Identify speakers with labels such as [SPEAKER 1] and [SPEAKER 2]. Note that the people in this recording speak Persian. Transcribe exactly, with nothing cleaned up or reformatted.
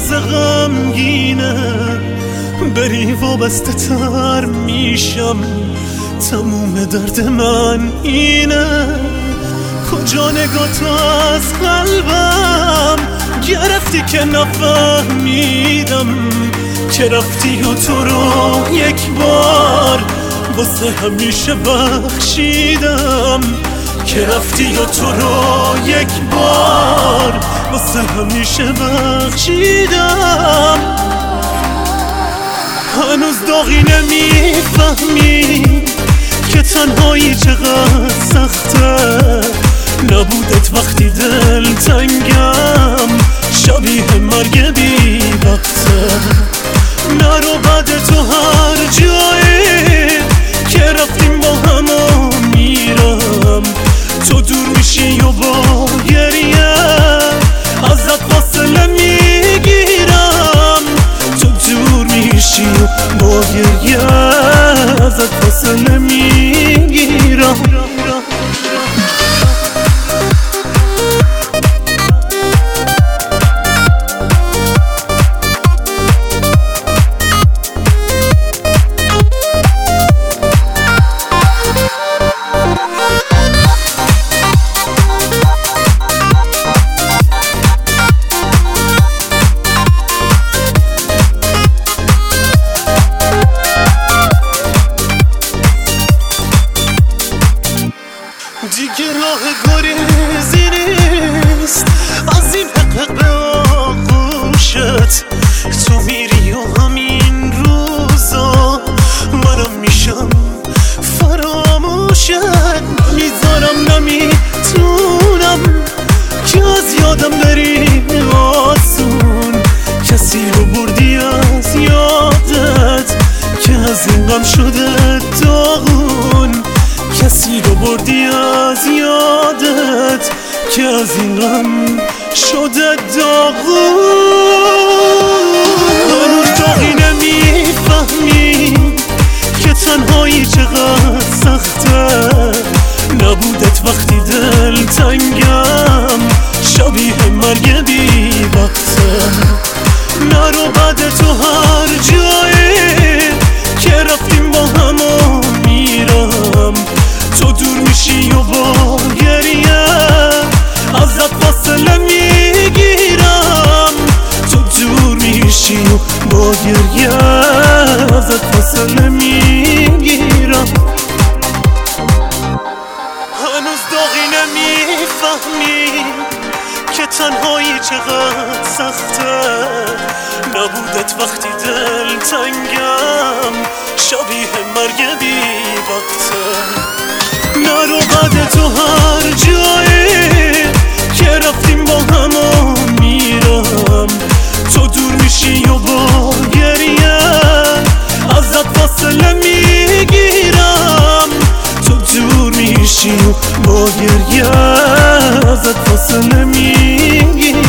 [SPEAKER 1] روز غمگینه بری وابسته تر میشم. تموم درد من اینه کجا نگاه تو از قلبم گرفتی که نفهمیدم که رفتی و تو رو یک بار واسه همیشه بخشیدم که رفتی و تو رو یک بار واسه همیشه بخشیدم. هنوز داغی نمیفهمی که تنهایی چقدر سخته نبودت وقتی دل تنگم شبیه مرگ بی وقته. نرو بعد تو هر جایی که رفتیم با هم و میرم تو دور میشی و با گریه ازت فاصله میگیرم. تو دور میشی و با گریه ازت فاصله میگیرم. دیگه راه گریزی نیست از این حق به آغوشت. تو میری و همین روزا منم میشم فراموشت. میذارم نمیتونم که از یادم بری آسون. کسی رو بردی از یادت که از این غم شده داغون. کسی رو بردی از یادت که از این غم شده داغون. هنوز داغی نمیفهمی که تنهایی چقدر سخته نبودت وقتی دل تنگم شبیه مرگ بی وقته. نرو بعد تو هر جایی که رفتیم با هم و میرم تو دور میشی و با گریه ازت فاصله میگیرم. تو دور میشی و با گریه ازت فاصله میگیرم. هنوز داغی نمیفهمی که تنهایی چقدر سخته نبودت وقتی دل تنگم شبیه مرگ بی وقته. نرو بعد تو هر جایی که رفتیم با هم و میرم تو دور میشی و با گریه ازت فاصله میگیرم. تو دور میشی و با گریه ازت فاصله میگیرم.